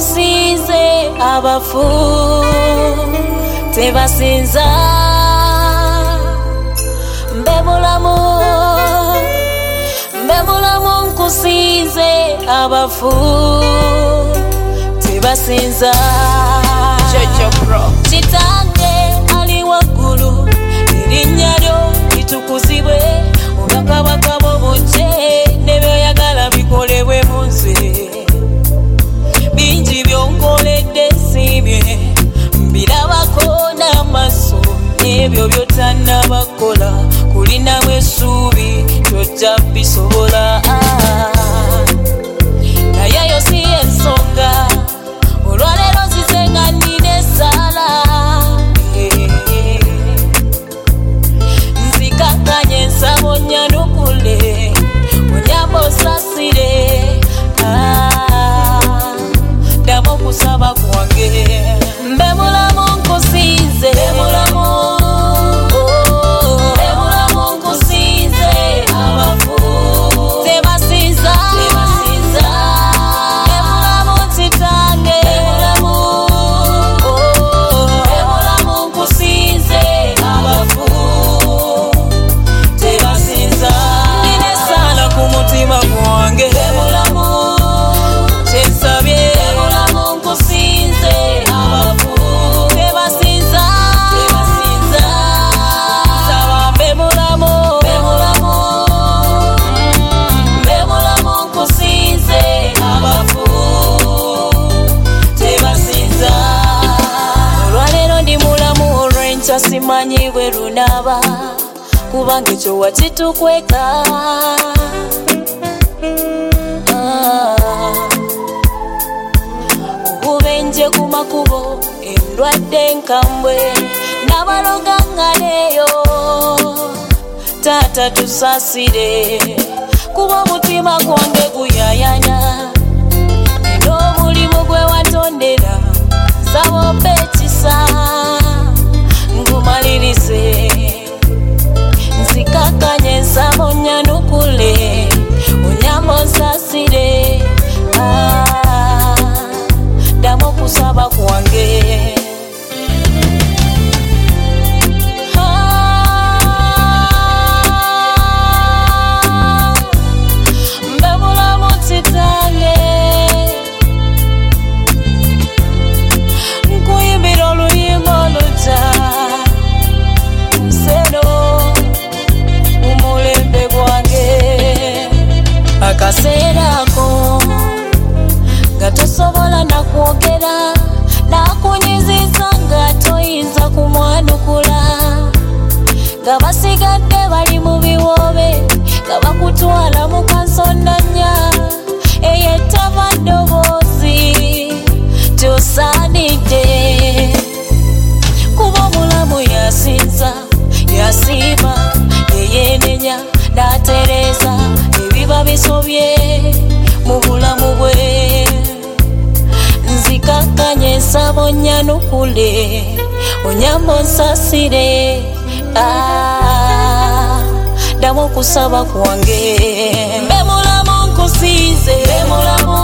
nkusize abafu tebasinza mbe mulamu nkusize abafu tebasinza Kitange ali waggulu erinnya lyo litukuzibwe obakabaka bobujje nebyoyagala bikolebwe mu nze bingi byonkoledde siimye mbirabako n'amaaso n'ebyo by'otannabakola kulinamu essuubi tojja bisobola naye yo si ensonga olwaleero nzize nga nnina essaala nzikakkanye ensabo nnyanukule onyamba osasire ddamu okusaba kwange mbe mulamu nkusize nkusize abafu tebasinza mulamu Kitange mulamu nkusize abafu tebasinza nina essaala ku mutima gwange kyensabye mulamu nkusize abafu tebasinza saba mbe mulamu nkusize abafu tebasinza olwaleero ndi mulamu olw'enkya simanyi bwe lunaba kubanga ekyo wakitukweka obubenje ku makubo endwadde nkambwe n'abaloga ngaleeyo taata tusasire kuba omutima gwange guyayanya n'omulimu gwe watondera nsaba ompe ekisa ngumalirize nzikakkanye ensabo nnyanukule onyamba onsasire ddamu okusaba kwange mbe mulamu Kitange nkuyimbira oluyimba oluta nsero mu mulembe gwange akaseera ako nga tosobola nakwogera nakunyiziza nga toyinza kumwanukula nga basigadde bali mu biwoobe nga bakutwala mu kansonanya eyetava ddoboozi tosaanidde kuba omulamu yasinza yasiima yeyeenenya n'atereeza ebiba bisobye mu bulamu bwe nzikakkanye ensabo nnyanukule onyamba onsasire ddamu okusaba kwange mbe mulamu nkusize